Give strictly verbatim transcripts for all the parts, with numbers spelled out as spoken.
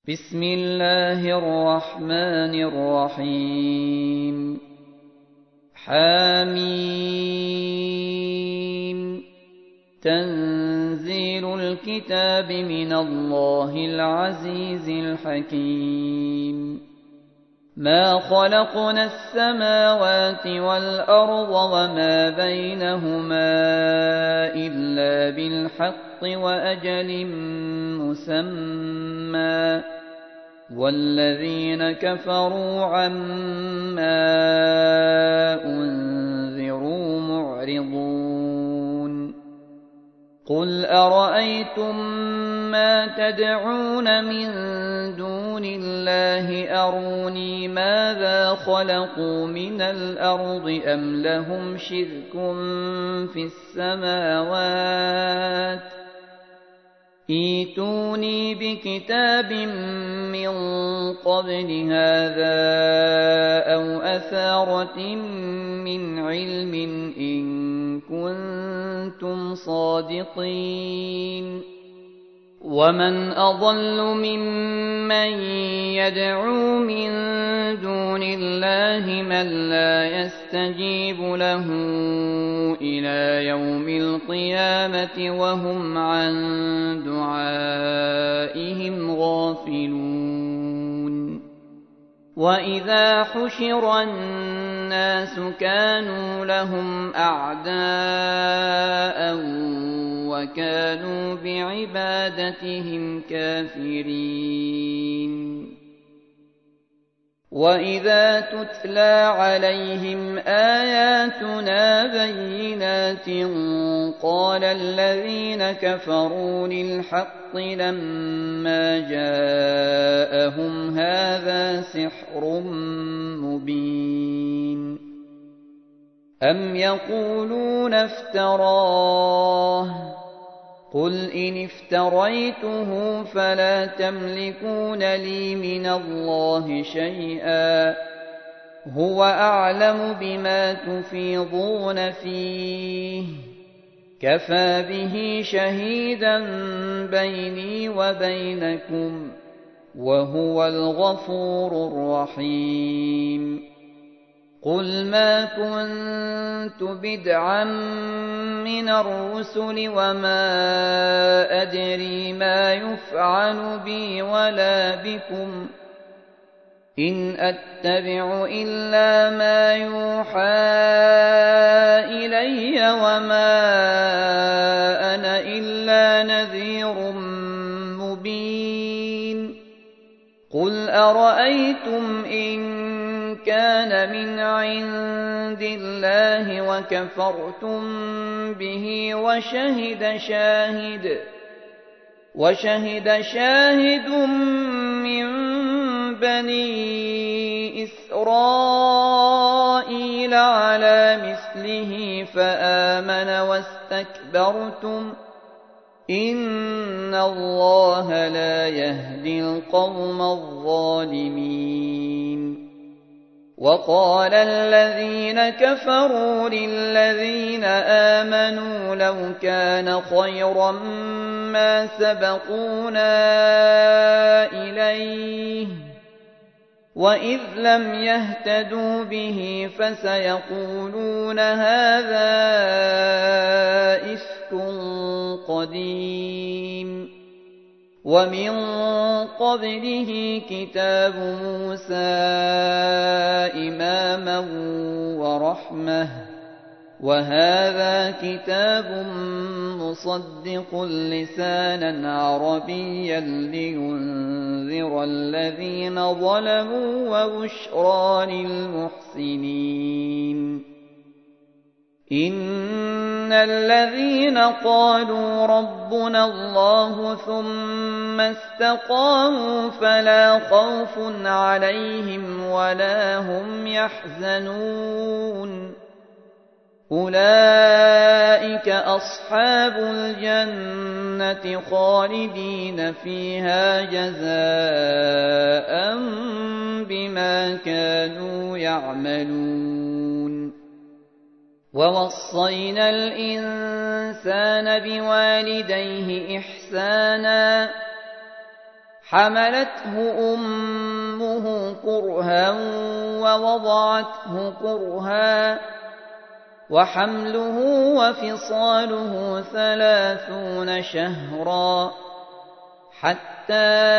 بسم الله الرحمن الرحيم حميم تنزيل الكتاب من الله العزيز الحكيم ما خلقنا السماوات والأرض وما بينهما إلا بالحق وأجل مسمى والذين كفروا عما أنذروا معرضون قل أرأيتم ما تدعون من دون الله أروني ماذا خلقوا من الأرض أم لهم شرك في السماوات ائتوني بكتاب من قبل هذا أو أثارة من علم إن كنتم صادقين ومن أضل ممن يدعو من دون الله من لا يستجيب له إلى يوم القيامة وهم عن دعائهم غافلون وإذا حشر الناس كانوا لهم أعداء وكانوا بعبادتهم كافرين وإذا تتلى عليهم آياتنا بينات قال الذين كفروا للحق لما جاءهم هذا سحر مبين أم يقولون افتراه قل إن افتريته فلا تملكون لي من الله شيئا هو أعلم بما تفيضون فيه كفى به شهيدا بيني وبينكم وهو الغفور الرحيم قل ما كنت بدعا من الرسل وما أدري ما يفعل بي ولا بكم إن أتبع إلا ما يوحى إلي وما أنا إلا نذير مبين قل أرأيتم إن كان من عند الله وكفرتم به وشهد شاهد وشهد شاهد من بني إسرائيل على مثله فآمن واستكبرتم إن الله لا يهدي القوم الظالمين وقال الذين كفروا للذين آمنوا لو كان خيرا ما سبقونا إليه وإذ لم يهتدوا به فسيقولون هذا إفك قديم ومن قبله كتاب موسى إماما ورحمة وهذا كتاب مصدق لسانا عربيا لينذر الذين ظلموا وبشرى للمحسنين إن الذين قالوا ربنا الله ثم استقاموا فلا خوف عليهم ولا هم يحزنون أولئك أصحاب الجنة خالدين فيها جزاء بما كانوا يعملون ووصينا الإنسان بوالديه إحسانا حملته أمه كرها ووضعته كرها وحمله وفصاله ثلاثون شهرا حتى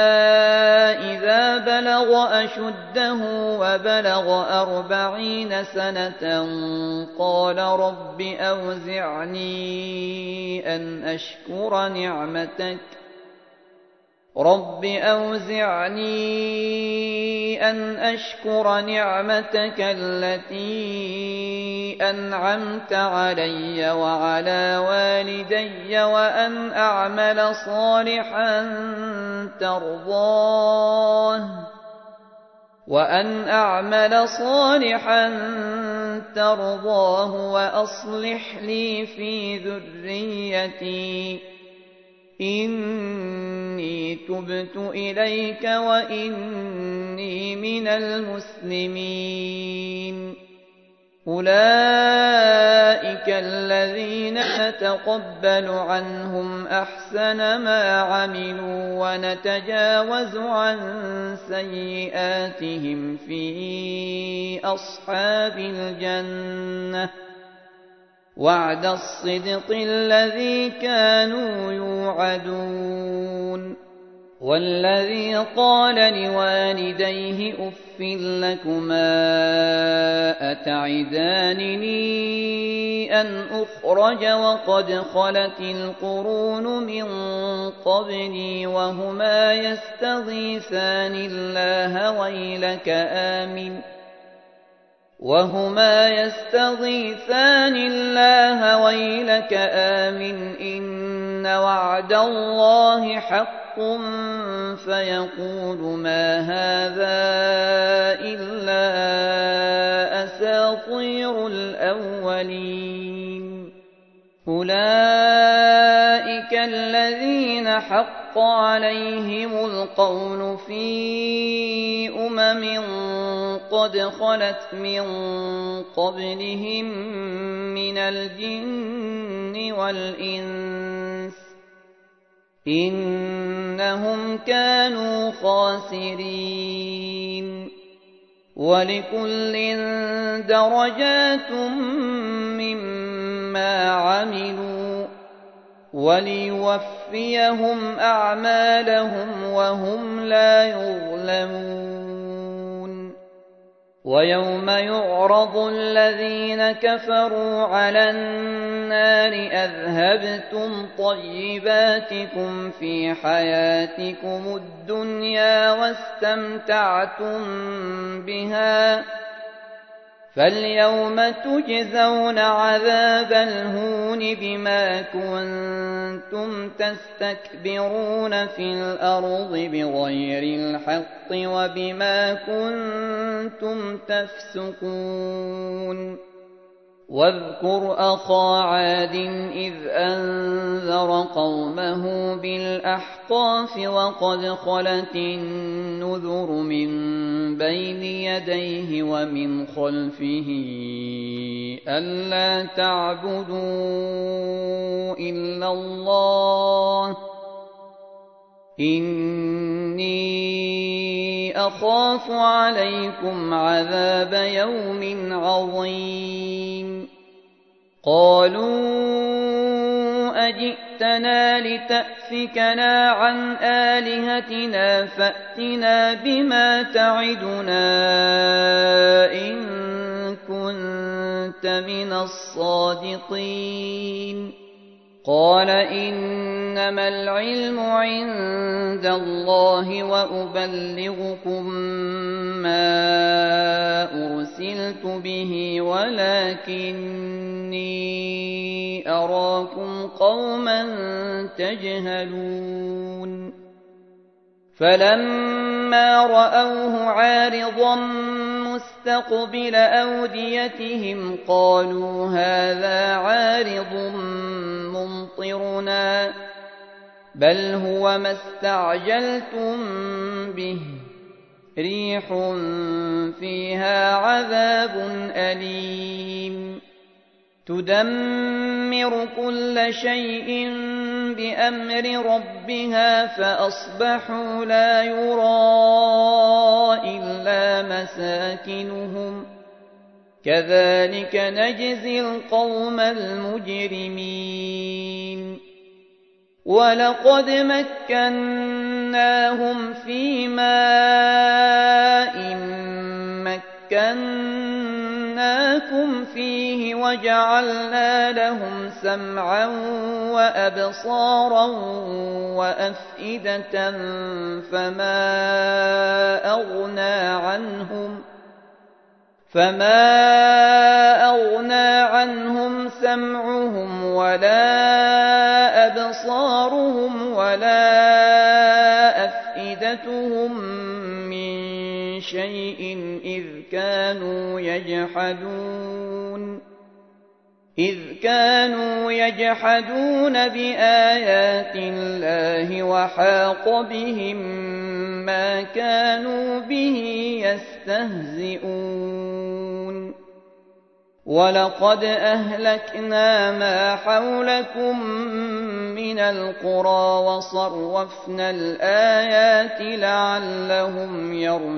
إذا بلغ أشده وبلغ أربعين سنة قال رب أوزعني أن أشكر نعمتك رب أوزعني أن أشكر نعمتك التي أنعمت علي وعلى والدي وأن أعمل صالحا ترضاه وأن أعمل صالحا ترضاه وأصلح لي في ذريتي إني تبت إليك وإني من المسلمين أولئك الذين نتقبل عنهم أحسن ما عملوا ونتجاوز عن سيئاتهم في أصحاب الجنة وعد الصدق الذي كانوا يوعدون والذي قال لوالديه أف لكما أتعدانني أن أخرج وقد خلت القرون من قبلي وهما يستغيثان الله ويلك آمن وهما يستغيثان الله ويلك آمن إن وعد الله حق فيقول ما هذا إلا أساطير الأولين أولئك الذين حق عليهم القول في أمم قد خلت من قبلهم من الجن والإنس إنهم كانوا خاسرين ولكل درجات مما عملوا وليوفيهم أعمالهم وهم لا يظلمون ويوم يعرض الذين كفروا على النار أذهبتم طيباتكم في حياتكم الدنيا واستمتعتم بها فاليوم تجزون عذاب الهون بما كنتم تستكبرون في الأرض بغير الحق وبما كنتم تفسقون واذكر أخا عاد إذ أنذر قومه بالأحقاف وقد خلت النذر من بين يديه ومن خلفه ألا تعبدوا إلا الله إني أخاف عليكم عذاب يوم عظيم قالوا أجئتنا لتأفكنا عن آلهتنا فأتنا بما تعدنا إن كنت من الصادقين قال إنما العلم عند الله وأبلغكم ما أرسلت به ولكني أراكم قوما تجهلون فلما رأوه عارضا مستقبل أوديتهم قالوا هذا عارض ممطرنا بل هو ما استعجلتم به ريح فيها عذاب أليم تدمر كل شيء بأمر ربها فأصبحوا لا يرى إلا مساكنهم كذلك نجزي القوم المجرمين ولقد مكناهم في ماء مكناكم فيه وجعلنا لهم سمعا وأبصارا وأفئدة فما أغنى عنهم فما أغنى عنهم سمعهم ولا أبصارهم ولا أفئدتهم من شيء إذ كانوا يجحدون إذ كانوا يجحدون بآيات الله وحاق بهم ما كانوا به يستهزئون ولقد أهلكنا ما حولكم من القرى وصرفنا الآيات لعلهم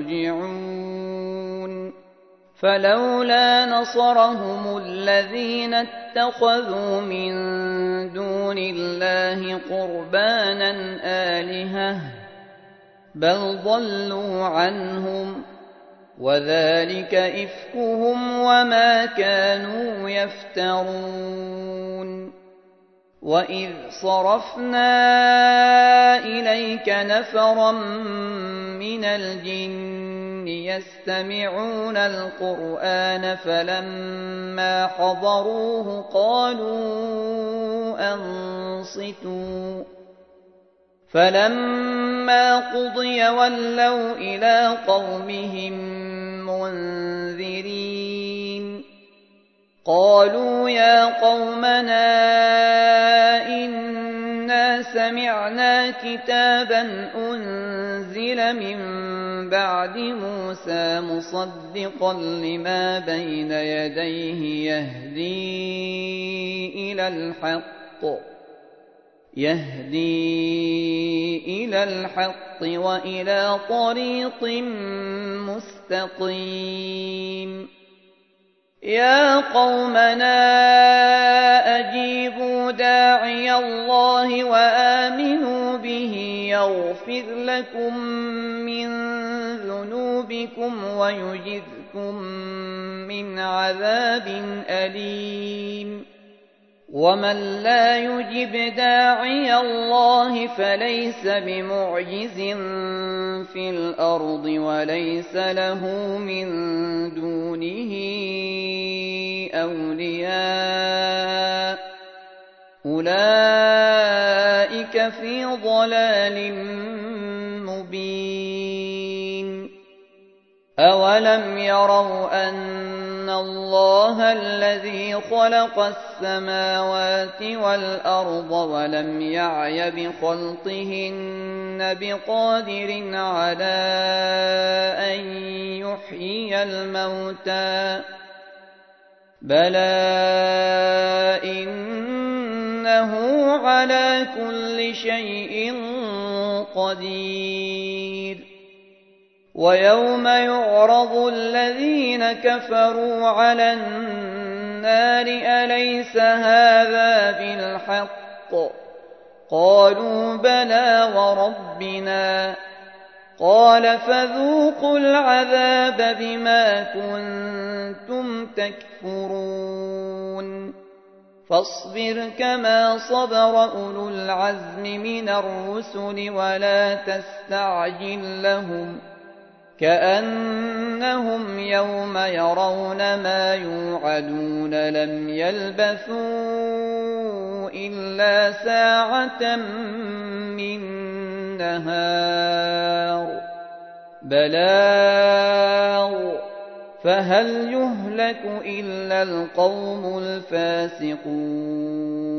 يرجعون فلولا نصرهم الذين اتخذوا من دون الله قربانا آلهة بل ضلوا عنهم وذلك إفكهم وما كانوا يفترون وإذ صرفنا إليك نفرا من الجن يستمعون القرآن فلما حضروه قالوا أنصتوا فلما قضي ولوا إلى قومهم منذرين قالوا يا قومنا إنا سمعنا كتابا أنزل من بعد موسى مصدقا لما بين يديه يهدي إلى الحق يهدي إلى الحق وإلى طريق مستقيم يا قومنا أجيبوا داعي الله وآمنوا به يغفر لكم من ذنوبكم ويجركم من عذاب أليم ومن لا يجب داعي الله فليس بمعجز في الأرض وليس له من دونه أولياء أولئك في ضلال مبين أولم يروا أن الله الذي خلق السماوات والأرض ولم يعي بخلقهن بقادر على أن يحيي الموتى بلى إنه على كل شيء قدير ويوم يعرض الذين كفروا على النار أليس هذا بالحق قالوا بلى وربنا قال فذوقوا العذاب بما كنتم تكفرون فاصبر كما صبر أولو العزم من الرسل ولا تستعجل لهم كأنهم يوم يرون ما يوعدون لم يلبثوا إلا ساعة من نهار بلاغ فهل يهلك إلا القوم الفاسقون